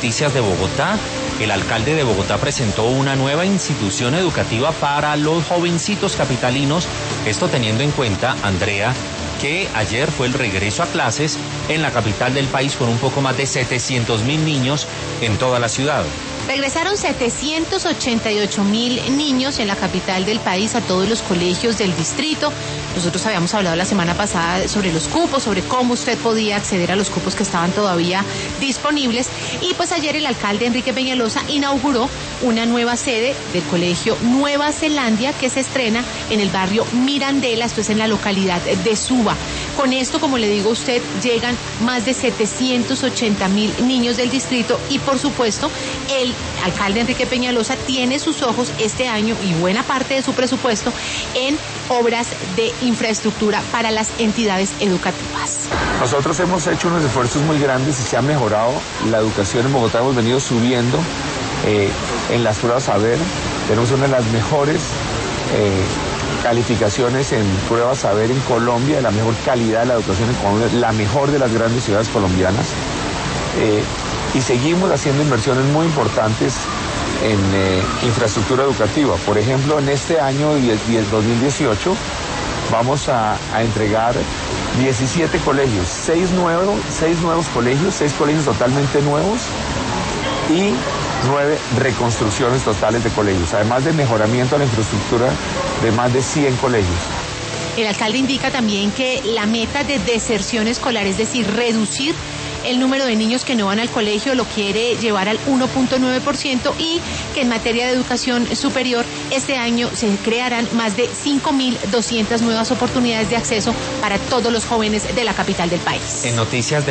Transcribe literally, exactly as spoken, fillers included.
noticias de Bogotá. El alcalde de Bogotá presentó una nueva institución educativa para los jovencitos capitalinos. Esto teniendo en cuenta, Andrea, que ayer fue el regreso a clases en la capital del país con un poco más de setecientos mil niños en toda la ciudad. Regresaron setecientos ochenta y ocho mil niños en la capital del país a todos los colegios del distrito. Nosotros habíamos hablado la semana pasada sobre los cupos, sobre cómo usted podía acceder a los cupos que estaban todavía disponibles. Y pues ayer el alcalde Enrique Peñalosa inauguró una nueva sede del colegio Nueva Zelandia que se estrena en el barrio Mirandela, esto es en la localidad de Suba. Con esto, como le digo a usted, llegan más de setecientos ochenta mil niños del distrito y por supuesto el alcalde Enrique Peñalosa tiene sus ojos este año y buena parte de su presupuesto en obras de infraestructura para las entidades educativas. Nosotros hemos hecho unos esfuerzos muy grandes y se ha mejorado la educación en Bogotá. Hemos venido subiendo eh, en las pruebas Saber. Tenemos una de las mejores eh, calificaciones en pruebas Saber en Colombia, la mejor calidad de la educación en Colombia, la mejor de las grandes ciudades colombianas. Eh, y seguimos haciendo inversiones muy importantes en eh, infraestructura educativa. Por ejemplo, en este año dos mil dieciocho vamos a, a entregar diecisiete colegios, seis nuevos, seis nuevos colegios, seis colegios totalmente nuevos y nueve reconstrucciones totales de colegios, además de mejoramiento a la infraestructura de más de cien colegios. El alcalde indica también que la meta de deserción escolar, es decir, reducir el número de niños que no van al colegio, lo quiere llevar al uno punto nueve por ciento y que en materia de educación superior este año se crearán más de cinco mil doscientas nuevas oportunidades de acceso para todos los jóvenes de la capital del país. En noticias de